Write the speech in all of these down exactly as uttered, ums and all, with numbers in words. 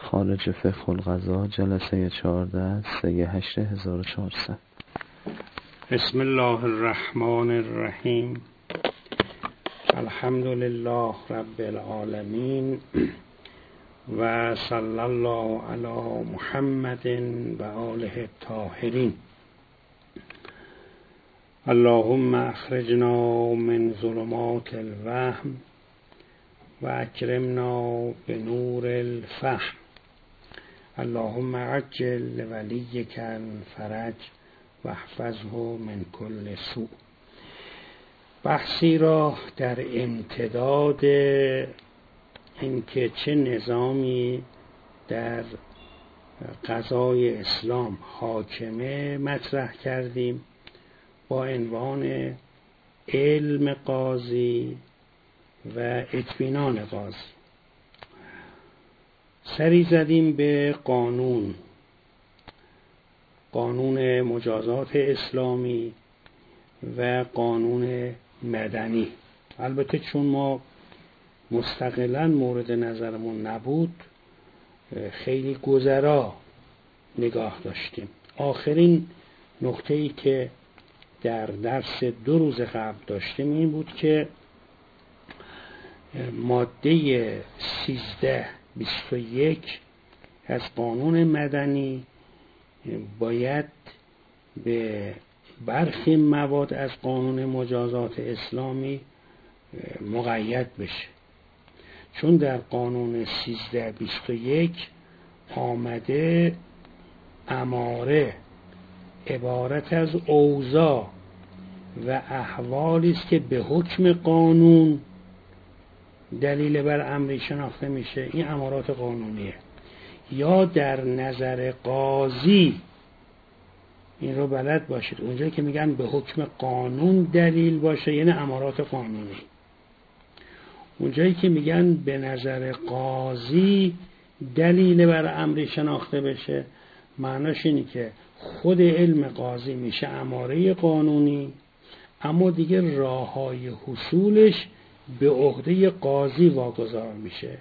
خارج فقه القضا جلسه چهارده سه هشت هزار و چهارصد. بسم الله الرحمن الرحیم. الحمد لله رب العالمین و صلی الله علی محمد و آله الطاهرین. اللهم اخرجنا من ظلمات الوهم و اکرمنا بنور الفهم. اللهم عجل لولیک الفرج و احفظه من کل سوء. بحثی را در امتداد اینکه چه نظامی در قضای اسلام حاکمه مطرح کردیم با عنوان علم قاضی و اطمینان قاضی. سری زدیم به قانون قانون مجازات اسلامی و قانون مدنی. البته چون ما مستقلاً مورد نظرمون نبود خیلی گذرا نگاه داشتیم. آخرین نکته‌ای که در درس دو روز قبل داشتیم این بود که ماده سیزده بیست و یک از قانون مدنی باید به برخی مواد از قانون مجازات اسلامی مقید بشه، چون در قانون سیزده بیست و یک آمده اماره عبارت از اوضاع و احوالی است که به حکم قانون دلیل بر امری شناخته میشه. این امارات قانونیه. یا در نظر قاضی، این رو بلد باشید، اونجایی که میگن به حکم قانون دلیل باشه یعنی امارات قانونی. اونجایی که میگن به نظر قاضی دلیل بر امری شناخته بشه معناش اینی که خود علم قاضی میشه اماره قانونی، اما دیگه راههای حصولش به عهده قاضی واگذار میشه.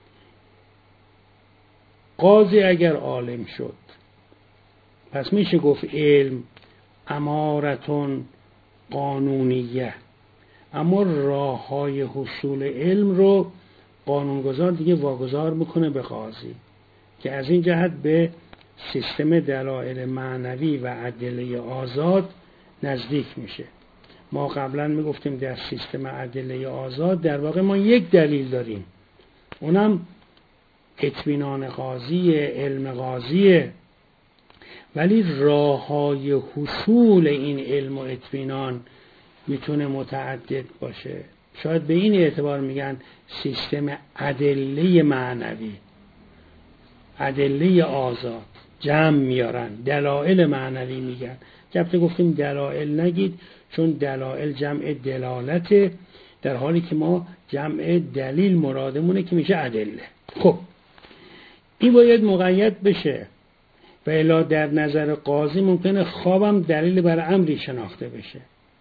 قاضی اگر عالم شد پس میشه گفت علم امارتون قانونیه، اما راههای حصول علم رو قانونگذار دیگه واگذار میکنه به قاضی که از این جهت به سیستم دلایل معنوی و ادله آزاد نزدیک میشه. ما قبلا میگفتیم در سیستم ادله آزاد در واقع ما یک دلیل داریم، اونم اطمینان قاضی، علم قاضیه، ولی راههای حصول این علم و اطمینان میتونه متعدد باشه. شاید به این اعتبار میگن سیستم ادله معنوی، ادله آزاد جمع میارن، دلائل معنوی میگن. البته گفتیم دلائل نگید چون دلائل جمع دلالته، در حالی که ما جمع دلیل مرادمونه که میشه ادله. خب این باید مقید بشه و الا در نظر قاضی ممکنه خوابم دلیل بر امری شناخته بشه،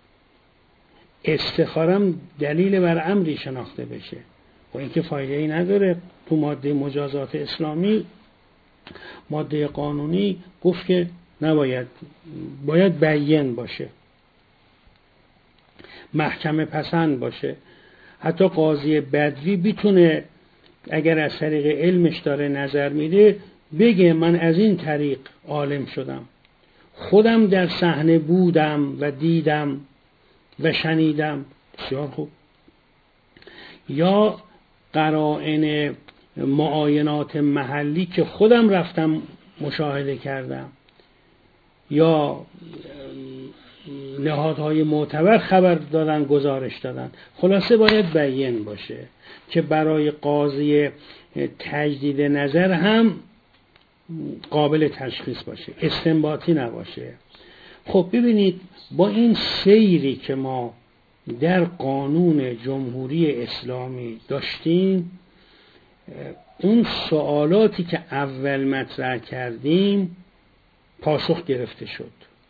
استخارم دلیل بر امری شناخته بشه. و این که فایده ای نداره. تو ماده مجازات اسلامی ماده قانونی گفت که نباید، باید بیان باشه، محکمه پسند باشه. حتی قاضی بدوی بیتونه اگر از طریق علمش داره نظر میده بگه من از این طریق عالم شدم، خودم در صحنه بودم و دیدم و شنیدم. بسیار خوب. یا قرائن معاینات محلی که خودم رفتم مشاهده کردم، یا نهادهای معتبر خبر دادن، گزارش دادن. خلاصه باید بیان باشه که برای قاضی تجدید نظر هم قابل تشخیص باشه، استنباطی نباشه. خب ببینید با این سیری که ما در قانون جمهوری اسلامی داشتیم، اون سوالاتی که اول مطرح کردیم پاسخ گرفته شد.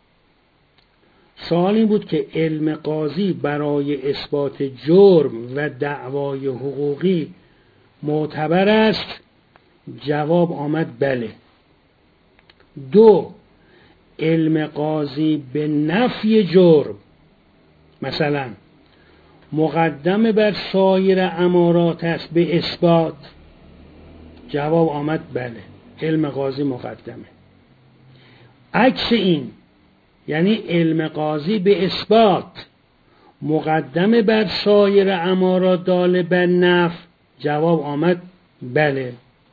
سوال این بود که علم قاضی برای اثبات جرم و دعوای حقوقی معتبر است جواب آمد بله. دو، علم قاضی به نفی جرم، مثلا مقدم بر سایر امارات است به اثبات، جواب آمد بله، علم قاضی مقدمه. عکس این، یعنی علم قاضی به اثبات مقدم بر سایر امارات دال بر نفی، جواب آمد بله.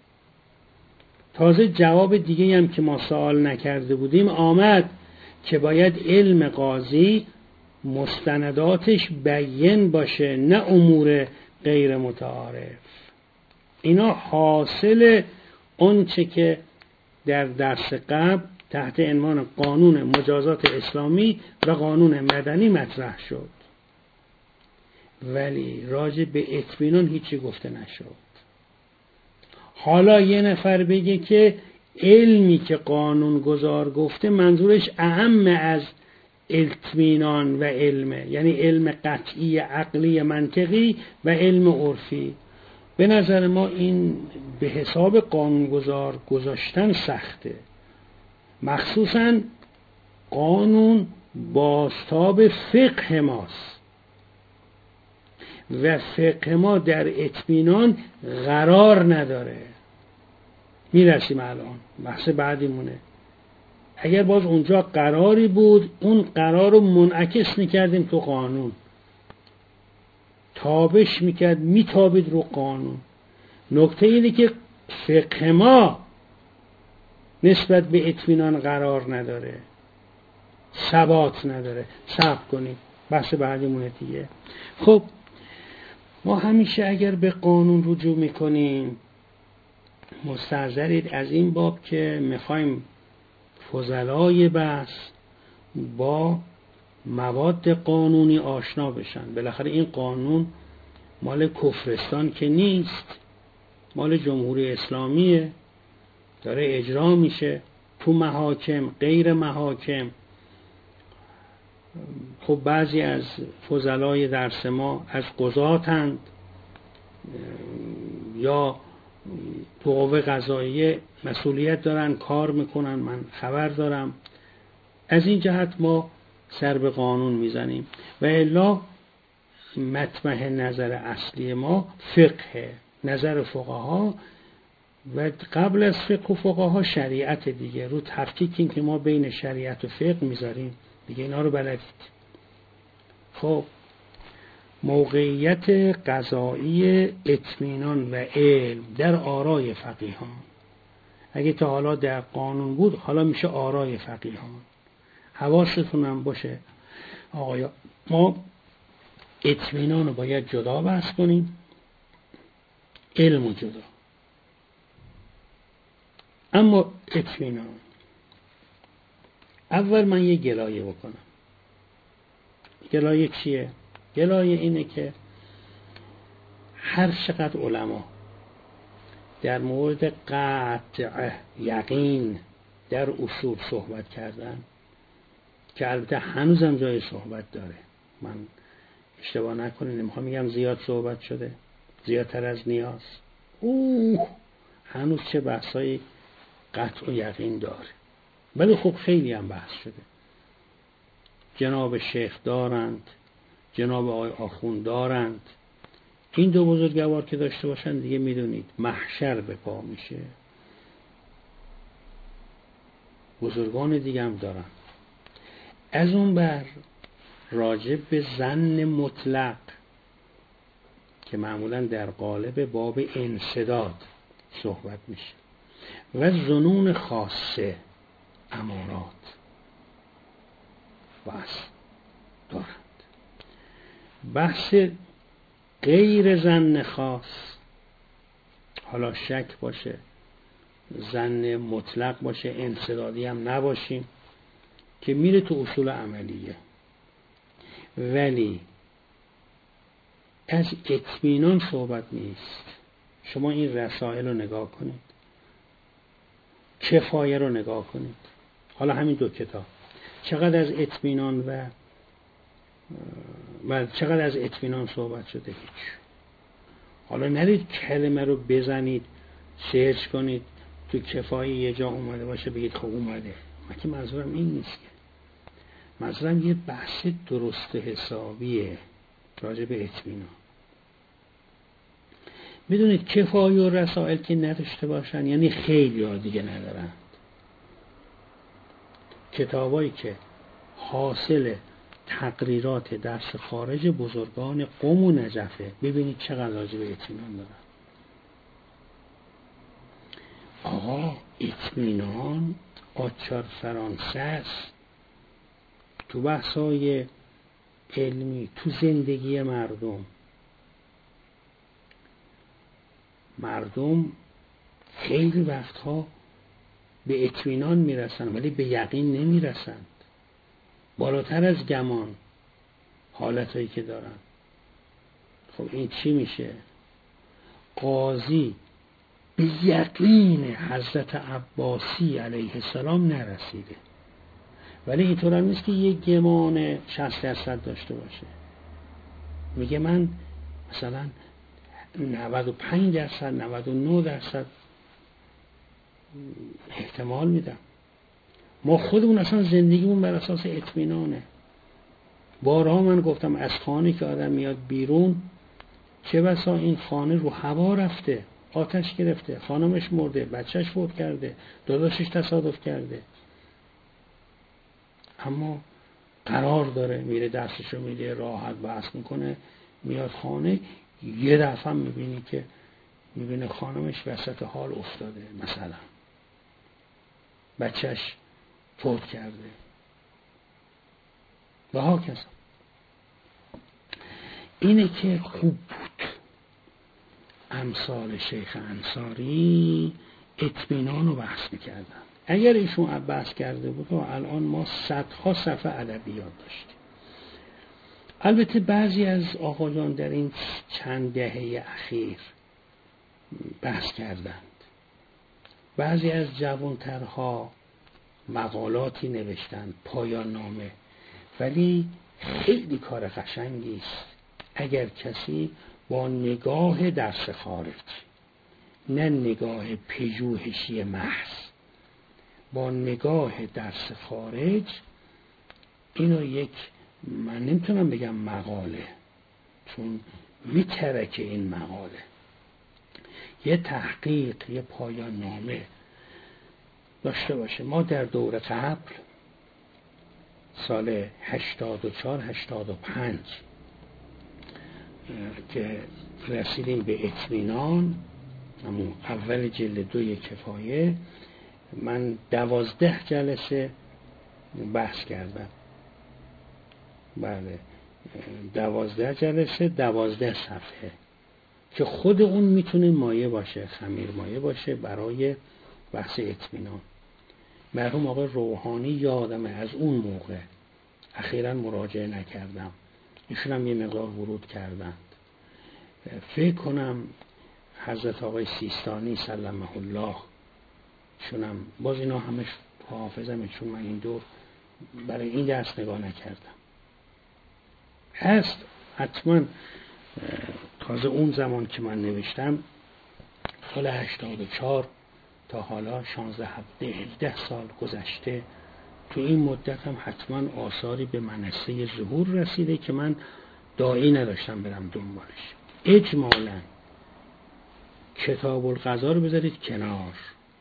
تازه جواب دیگه هم که ما سوال نکرده بودیم آمد که باید علم قاضی مستنداتش بیان باشه، نه امور غیر متعارف. اینا حاصل اون چه که در درس قبل تحت عنوان قانون مجازات اسلامی و قانون مدنی مطرح شد، ولی راجع به اطمینان هیچی گفته نشد. حالا یه نفر بگه که علمی که قانون گذار گفته منظورش اهم از اطمینان و علمه، یعنی علم قطعی عقلی منطقی و علم عرفی. به نظر ما این به حساب قانونگذار گذاشتن سخته، مخصوصا قانون بازتاب فقه ماست و فقه ما در اطمینان قرار نداره. میرسیم الان بحث بعدیمونه. اگر باز اونجا قراری بود اون قرار رو منعکس میکردیم تو قانون، تابش میکرد، میتابید رو قانون. نکته اینه که فقه ما نسبت به اطمینان قرار نداره، ثبات نداره. صبر کنیم بحث بعدیمونه دیگه. خب ما همیشه اگر به قانون رجوع میکنیم مستحضرید از این باب که میخوایم فضلای بحث با مواد قانونی آشنا بشن. بالاخره این قانون مال کفرستان که نیست، مال جمهوری اسلامیه، داره اجرا میشه تو محاکم، غیر محاکم. خب بعضی از فضلای درس ما از قضاتند یا تو قوه قضاییه مسئولیت دارن، کار میکنن، من خبر دارم. از این جهت ما سر به قانون میزنیم و الا مطمع نظر اصلی ما فقه، نظر فقها و قبل از فقه و فقها شریعت دیگه. رو تفکیکیم که ما بین شریعت و فقه میذاریم دیگه، اینا رو بلدید. خب موقعیت قضایی اطمینان و علم در آرای فقیهان، اگه تا حالا در قانون بود حالا میشه آرای فقیهان. حواستون هم باشه آقایا، ما اطمینان رو باید جدا بحث کنیم، علم رو جدا. اما اطمینان، اول من یه گلایه بکنم. گلایه چیه؟ گلایه اینه که هر چقدر علما در مورد قطع یقین در اصول صحبت کردن، که البته هنوزم جای صحبت داره، من اشتباه نکنید نمیخوام میگم زیاد صحبت شده، زیادتر از نیاز، اوه هنوز چه بحثایی قطع و یقین داره، ولی خب خیلی هم بحث شده. جناب شیخ دارند، جناب آقای آخوند دارند. این دو بزرگوار که داشته باشن دیگه میدونید محشر به پا میشه. بزرگان دیگه هم دارن. از اون بر راجع به ظن مطلق که معمولا در قالب باب انسداد صحبت میشه و ظنون خاصه، امارات بحث دارند. بحث غیر ظن خاص، حالا شک باشه، ظن مطلق باشه، انسدادی هم نباشیم، که میره تو اصول عملیه. ولی از اطمینان صحبت نیست. شما این رسائل رو نگاه کنید، کفایه رو نگاه کنید، حالا همین دو کتاب چقدر از اطمینان و و چقدر از اطمینان صحبت شده. هیچ. حالا نرید کلمه رو بزنید سرچ کنید تو کفایه یه جا اومده باشه بگید خب اومده. من که منظورم این نیست که، منظورم یه بحث درست حسابیه راجع به اطمینان. میدونید کفایه و رسائل که نداشته باشن یعنی خیلی ها دیگه ندارن. کتابایی که حاصل تقریرات درس خارج بزرگان قم و نجفه، ببینید چقدر راجع به اطمینان دارن. آقا اطمینان آچار فرانسه است تو بحثای علمی، تو زندگی مردم. مردم خیلی وقتها به اطمینان میرسن ولی به یقین نمیرسند، بالاتر از گمان حالتایی که دارن. خب این چی میشه؟ قاضی به یقین حضرت عباسی علیه السلام نرسیده، ولی اینطور هم نیست که یک گمان شصت درصد داشته باشه. میگه من مثلا نود و پنج درصد نود و نه درصد احتمال میدم. ما خودمون اصلا زندگیمون بر اساس اطمینانه. بارها من گفتم از خانه که آدم میاد بیرون، چه بسا این خانه رو هوا رفته، آتش گرفته، خانمش مرده، بچهش فوت کرده، داداشش تصادف کرده، اما قرار داره، میره دستشو میده، راحت بحث میکنه، میاد خانه، یه دفعه میبینی که میبینه خانمش وسط حال افتاده، مثلا بچهش فوت کرده و ها کسا. اینه که خوب بود امثال شیخ انصاری اطمینان رو بحث میکردن. اگر ایشون بحث کرده بود و الان ما صدها صفحه ادبیات داشتیم. البته بعضی از آقایان در این چند دهه اخیر بحث کردند، بعضی از جوانترها مقالاتی نوشتند، پایان نامه، ولی خیلی کار قشنگی است اگر کسی با نگاه درس خارج، نه نگاه پژوهشی محض، با نگاه درس خارج اینو یک، من نمیتونم بگم مقاله چون میترکه این مقاله، یه تحقیق، یه پایان نامه داشته باشه. ما در دور قبل سال هشتاد و چهار هشتاد و پنج که رسیدیم به اطمینان، همون اول جلد دوی کفایه، من دوازده جلسه بحث کردم. بله، دوازده جلسه، دوازده صفحه که خود اون میتونه مایه باشه، خمیر مایه باشه برای بحث اطمینان. مرحوم آقای روحانی یادمه از اون موقع، اخیراً مراجعه نکردم، ایشون هم یه مقدار ورود کردند. فکر کنم حضرت آقای سیستانی سلمه الله شونم، باز اینا همش حافظمه چون من این دور برای این درس نگاه نکردم. هست حتما، تازه اون زمان که من نوشتم سال هشتاد و چهار تا حالا شانزده هفته هجده سال گذشته، تو این مدت هم حتما آثاری به منصه ظهور رسیده که من داعی نداشتم برم دنبالش. اجمالا کتاب القضا رو بذارید کنار،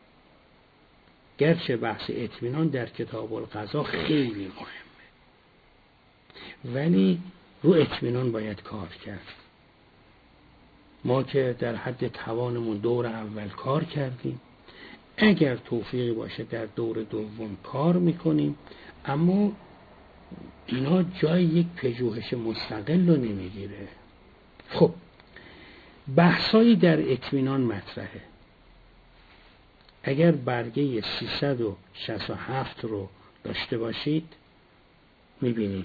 گرچه بحث اطمینان در کتاب القضا خیلی مهمه، ولی رو اطمینان باید کار کرد. ما که در حد توانمون دور اول کار کردیم، اگر توفیقی باشه در دور دوم کار میکنیم، اما اینا جای یک پژوهش مستقل رو نمیگیره. خب بحثایی در اطمینان مطرحه. اگر برگه سیصد و شصت و هفت رو داشته باشید میبینید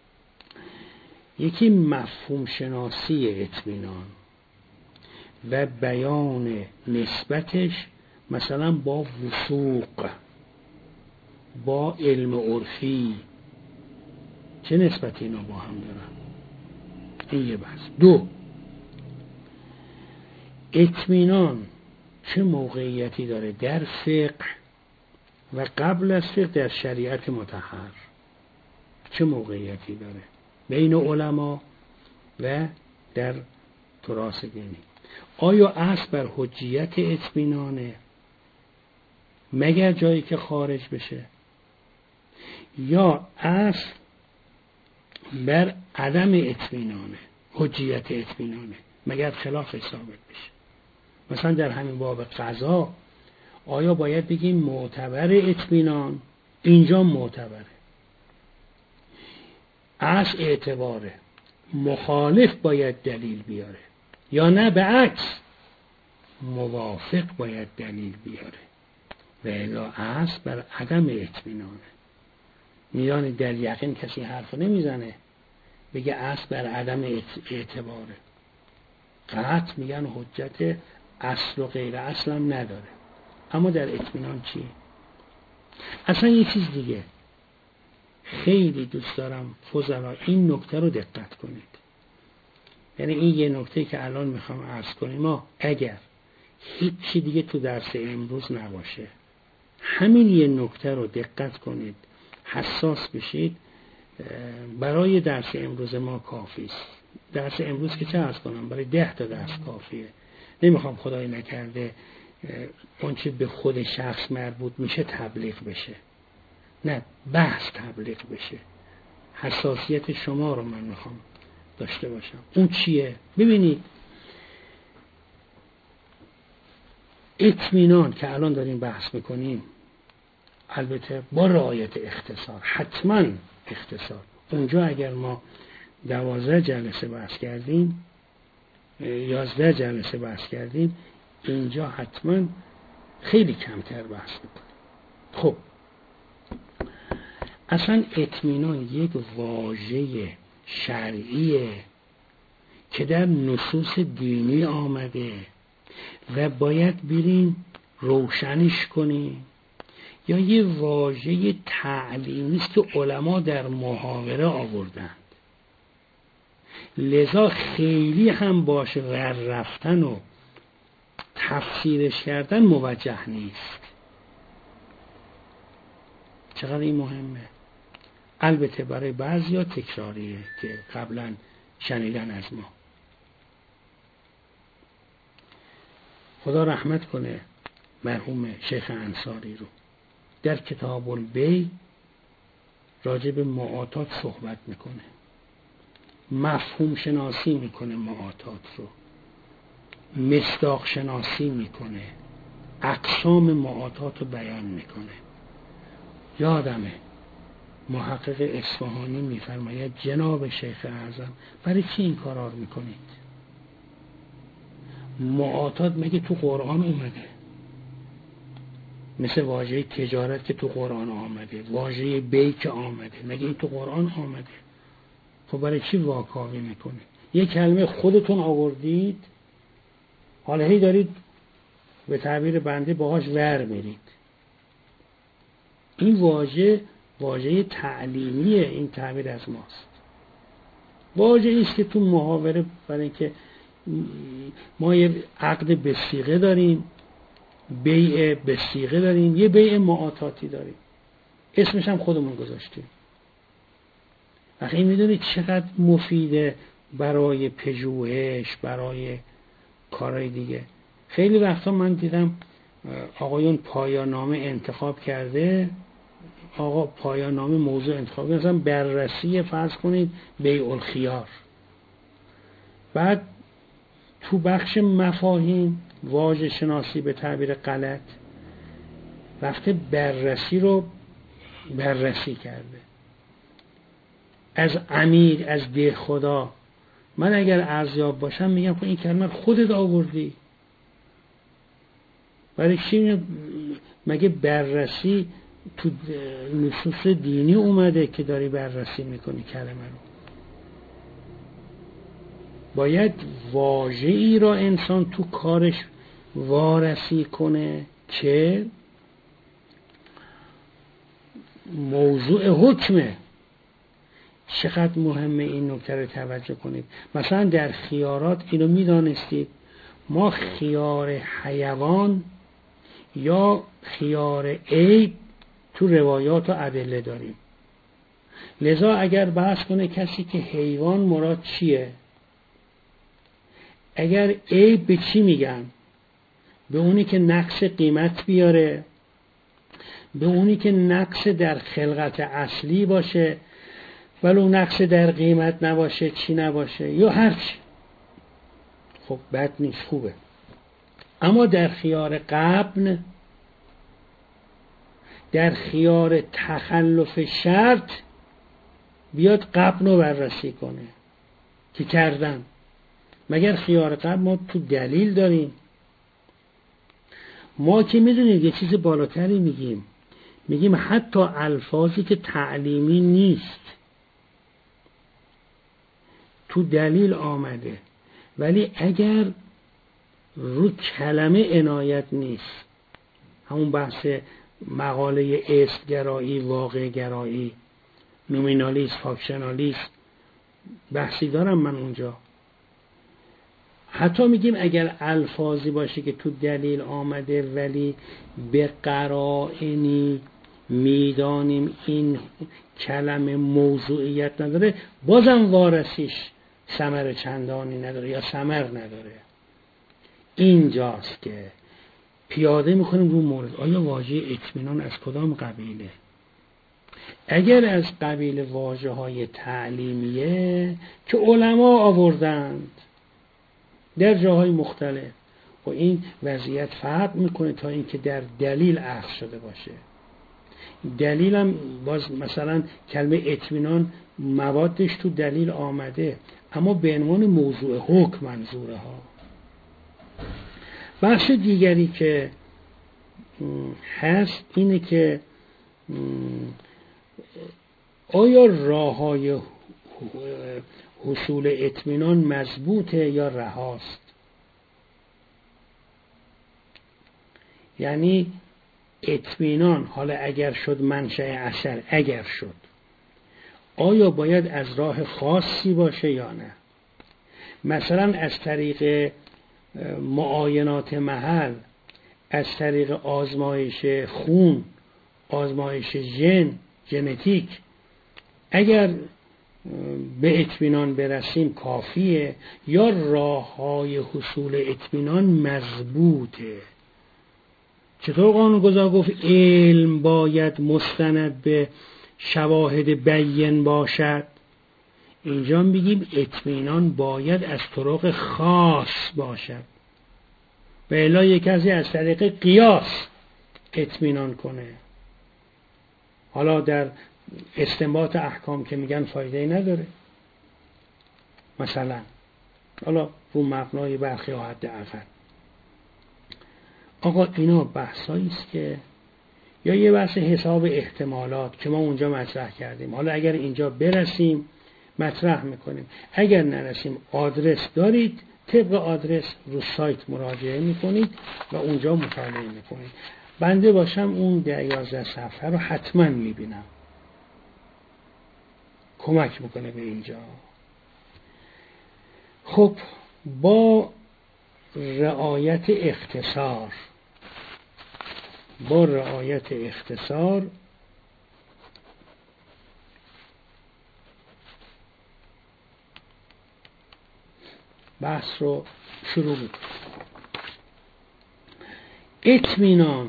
یکی مفهوم شناسی اطمینان و بیان نسبتش مثلا با وثوق، با علم عرفی، چه نسبتی اینا با هم دارن. این یه بحث. دو، اطمینان چه موقعیتی داره در فقه و قبل از فقه در شریعت مطهر، چه موقعیتی داره بین علما و در تراث دینی. آیا اصل بر حجیت اطمینانه مگر جایی که خارج بشه، یا اصل بر عدم اطمینانه، حجیت اطمینانه مگر خلافش ثابت بشه؟ مثلا در همین باب قضا آیا باید بگیم معتبر اطمینان؟ اینجا معتبره، اصل اعتباره، مخالف باید دلیل بیاره، یا نه به عکس موافق باید دلیل بیاره؟ و الا اصل بر عدم اطمینانه. میدانی در یقین کسی حرف نمیزنه بگه اصل بر عدم اعتباره. قطع میگن حجت اصل و غیر اصل هم نداره. اما در اطمینان چیه؟ اصلا یه چیز دیگه خیلی دوست دارم فضلا این نکته رو دقت کنید. یعنی این یه نکته که الان میخوام عرض کنیم، ما اگر هیچی دیگه تو درس امروز نباشه همین یه نکته رو دقت کنید، حساس بشید، برای درس امروز ما کافی است. درس امروز که چه عرض کنم، برای ده تا درس کافیه. نمیخوام خدای نکرده اون چه به خود شخص مربوط میشه تبلیغ بشه، نه بحث تبلیغ بشه. حساسیت شما رو من میخوام داشته باشم. اون چیه؟ ببینید اطمینان که الان داریم بحث میکنیم، البته با رعایت اختصار، حتما اختصار. اونجا اگر ما دوازده جلسه بحث کردیم، یازده جلسه بحث کردیم، اینجا حتما خیلی کمتر بحث میکنیم. خب اصلا اطمینان یک واژه شرعیه که در نصوص دینی آمده و باید بریم روشنش کنیم، یا یه واژه تعلیمی است که علما در محاوره آوردند، لذا خیلی هم باشه غر رفتن و تفسیرش کردن موجه نیست. چقدر این مهمه. البته برای بعضیا تکراریه که قبلا شنیدن از ما. خدا رحمت کنه مرحوم شیخ انصاری رو، در کتاب البیع راجع به معاطات صحبت میکنه، مفهوم شناسی میکنه معاطات رو، مصداق شناسی میکنه، اقسام معاطات رو بیان میکنه. یادمه محقق اصفهانی میفرماید جناب شیخ اعظم برای چی این کارا رو میکنید؟ معاطات مگه تو قرآن اومده؟ مثل واژه تجارت که تو قرآن آمده، واژه بیع که آمده، مگه این تو قرآن آمده؟ خب برای چی واکاوی میکنید؟ یک کلمه خودتون آوردید، حالا هی دارید به تعبیر بنده باهاش ور میرید. این واژه واژه تعلیمیه، این تعبیر از ماست. واژه ایست که تو محاوره، برای اینکه ما یه عقد به صیغه داریم، بیع به صیغه داریم، یه بیع معاطاتی داریم، اسمش هم خودمون گذاشتیم. وقتی میدونید چقدر مفیده برای پژوهش، برای کارهای دیگه. خیلی وقتا من دیدم آقایون پایان نامه انتخاب کرده، آقا پایان نامه موضوع انتخاب کرده، مثلا بررسی فرض کنید بیع الخیار، بعد تو بخش مفاهیم واژه شناسی به تعبیر غلط رفته بررسی رو بررسی کرده از امیر، از ده خدا. من اگر ارزیاب باشم میگم که این کلمه خودت آوردی، برای چی؟ مگه بررسی تو نصوص دینی اومده که داری بررسی میکنی کلمه رو؟ باید واژه‌ای را انسان تو کارش وارسی کنه که موضوع حکمه. چقدر مهمه این نکته رو توجه کنید. مثلا در خیارات اینو میدانستید ما خیار حیوان یا خیار عیب تو روایات و ادله داریم. لذا اگر بحث کنه کسی که حیوان مراد چیه، اگر عیب به چی میگن؟ به اونی که نقص قیمت بیاره، به اونی که نقص در خلقت اصلی باشه ولو نقص در قیمت نباشه، چی نباشه، یا هرچی. خب بد نیست، خوبه. اما در خیار غبن، در خیار تخلف شرط بیاد غبن رو بررسی کنه که کردن. مگر خیار غبن ما تو دلیل داریم؟ ما که میدونیم یه چیز بالاتری میگیم، میگیم حتی الفاظی که تعلیمی نیست تو دلیل آمده، ولی اگر رو کلمه عنایت نیست، همون بحث مقاله اسمگرایی، واقع گرایی، نومینالیست، فاکشنالیست، بحثی دارم من اونجا. حتی میگیم اگر الفاظی باشه که تو دلیل آمده ولی به قرائنی میدانیم این کلمه موضوعیت نداره، بازم وارثیش ثمر چندانی نداره یا ثمر نداره. اینجاست که پیاده میکنیم رو مورد. آیا واژه اطمینان از کدام قبیله؟ اگر از قبیل واژه های تعلیمیه که علما آوردند در جاهای مختلف، و این وضعیت فرق میکنه تا اینکه در دلیل اخذ شده باشه. دلیل هم باز مثلا کلمه اطمینان موادش تو دلیل آمده، اما به عنوان موضوع حکم منظوره ها. بخش دیگری که هست اینه که آیا راه های حصول اطمینان مضبوطه یا رهاست؟ یعنی اطمینان حالا اگر شد منشأ اثر، اگر شد آیا باید از راه خاصی باشه یا نه؟ مثلا از طریق معاینات محل، از طریق آزمایش خون، آزمایش ژن، ژنتیک، اگر به اطمینان برسیم کافیه، یا راه‌های حصول اطمینان مضبوطه؟ چطور قانونگذار گفت علم باید مستند به شواهد بیان باشد؟ اینجا میگیم اطمینان باید از طرق خاص باشد، و الا یک کسی از طریق قیاس اطمینان کنه. حالا در استنباط احکام که میگن فایده نداره، مثلا حالا رو مبنای برخی ها حداقل. آقا اینا بحثایی است که یا یه بحث حساب احتمالات که ما اونجا مطرح کردیم، حالا اگر اینجا برسیم مطرح میکنیم، اگر نرسیم آدرس دارید، طبق آدرس رو سایت مراجعه میکنید و اونجا مطالعه میکنید. بنده باشم اون ده یازده صفحه رو حتما میبینم، کمک میکنه به اینجا. خب با رعایت اختصار با رعایت اختصار بحث رو شروع میکنم. اطمینان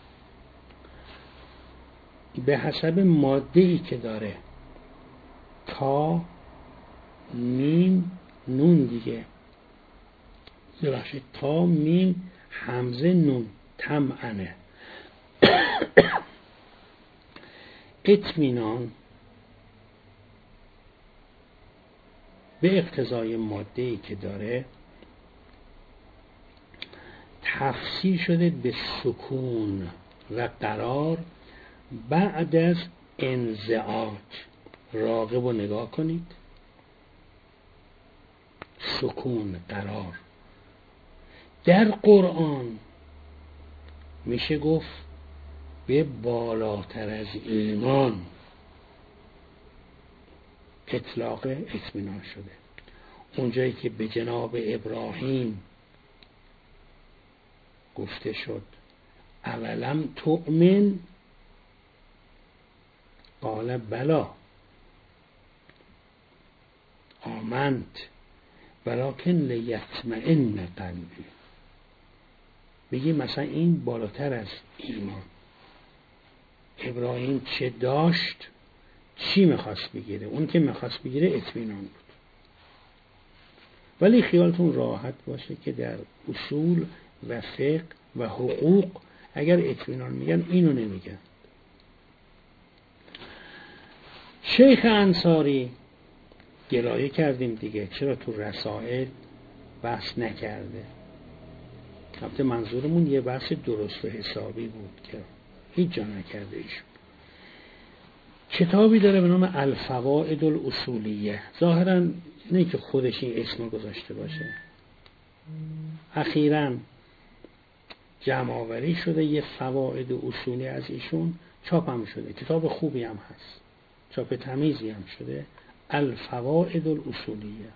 به حسب ماده‌ای که داره، تا میم نون دیگه، ببخشید تا میم همزه نون طمعنه. اطمینان به اقتضای ماده‌ای که داره تفسیر شده به سکون و قرار بعد از انزعاج. راقب و نگاه کنید، سکون، قرار. در قرآن میشه گفت به بالاتر از ایمان اطلاق اطمینان شده. اونجایی که به جناب ابراهیم گفته شد اولم تؤمن؟ قال بلا آمنت ولکن لیطمئن قلبی. بگی مثلا این بالاتر از ایمان. ابراهیم چه داشت؟ چی میخواست بگیره؟ اون که میخواست بگیره اطمینان بود. ولی خیالتون راحت باشه که در اصول و فقه و حقوق اگر اطمینان میگن اینو نمیگن. شیخ انصاری گلایه کردیم دیگه چرا تو رسائل بحث نکرده. البته منظورمون یه بحث درست و حسابی بود که هیچ جا نکرده ایشون. کتابی داره به نام الفوائد الاصولیه. ظاهراً نه که خودش این اسم گذاشته باشه، اخیراً جمع آوری شده یه فواید اصولی از ایشون، چاپ هم شده، کتاب خوبی هم هست، چاپ تمیزی هم شده، الفوائد الاصولیه.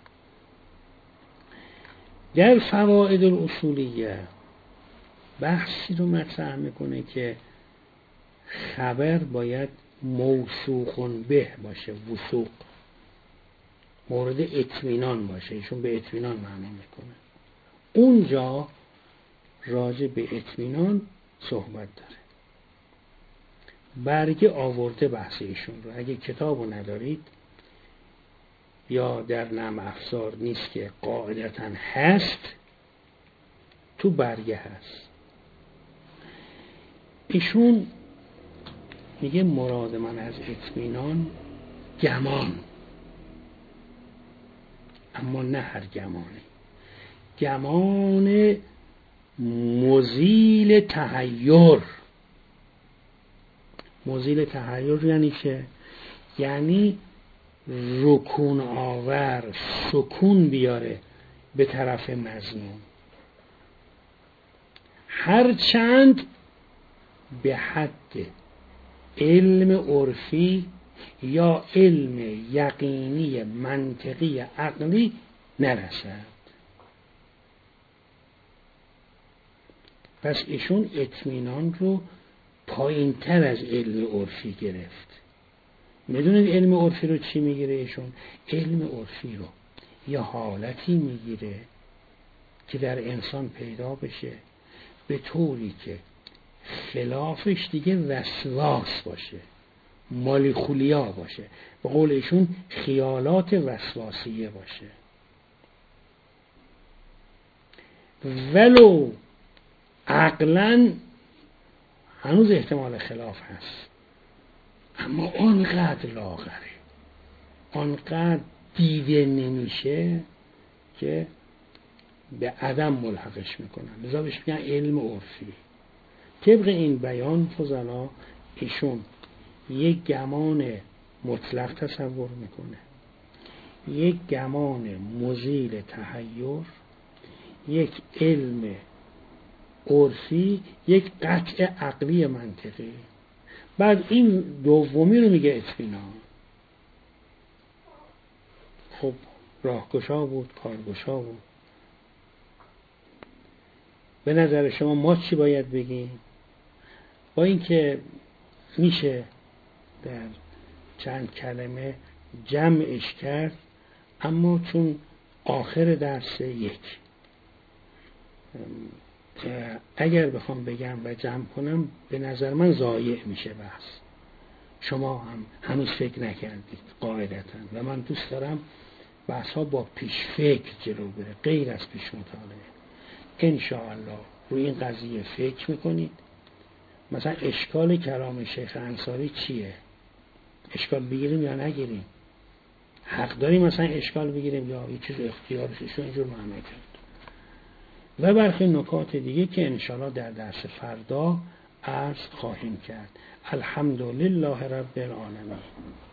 در فوائد الاصولیه بحثی رو مطرح میکنه که خبر باید موثوق به باشه، وثوق، مورد اطمینان باشه. ایشون به اطمینان معنی میکنه. اونجا راجع به اطمینان صحبت داره. برگه آورده بحث ایشون رو. اگه کتابو ندارید یا در نرم افزار نیست که قاعدتاً هست، تو برگه هست. ایشون میگه مراد من از اطمینان گمان، اما نه هر گمانی، گمان مزیل تحیر. مزیل تحیر یعنی چه؟ یعنی رکون آور، سکون بیاره به طرف مضمون، هرچند به حد علم عرفی یا علم یقینی منطقی عقلی نرسد. پس ایشون اطمینان رو پایین تر از علم عرفی گرفت. میدونید علم عرفی رو چی میگیره ایشون؟ علم عرفی رو یه حالتی میگیره که در انسان پیدا بشه به طوری که خلافش دیگه وسواس باشه، مالیخولیا باشه، به قول ایشون خیالات وسواسیه باشه. ولو عقلاً هنوز احتمال خلاف هست، اما آنقدر لاغره، آنقدر دیده نمیشه که به عدم ملحقش میکنن. لذا بهش میگن علم عرفی. طبق این بیان فضلا ایشون یک گمان مطلق تصور میکنه، یک گمان مزیل تحیر، یک علم عرفی، یک قطع عقلی منطقی. بعد این دومی رو میگه اطمینان. خب راهگشا بود، کارگشا بود. به نظر شما ما چی باید بگیم؟ با اینکه میشه در چند کلمه جمعش کرد، اما چون آخر درس یک، اگر بخوام بگم و جمع کنم به نظر من ضایع میشه بحث. شما هم هنوز فکر نکردید قاعدتا، و من دوست دارم بحث ها با پیش فکر جلو بره، غیر از پیش مطالعه. انشاءالله روی این قضیه فکر میکنید. مثلا اشکال کلام شیخ انصاری چیه؟ اشکال بگیریم یا نگیریم؟ حق داریم مثلا اشکال بگیریم یا یه چیز اختیارش اینجور معنا کرد؟ و برخی نکات دیگه که انشاءالله در درس فردا عرض خواهیم کرد. الحمدلله رب العالمین.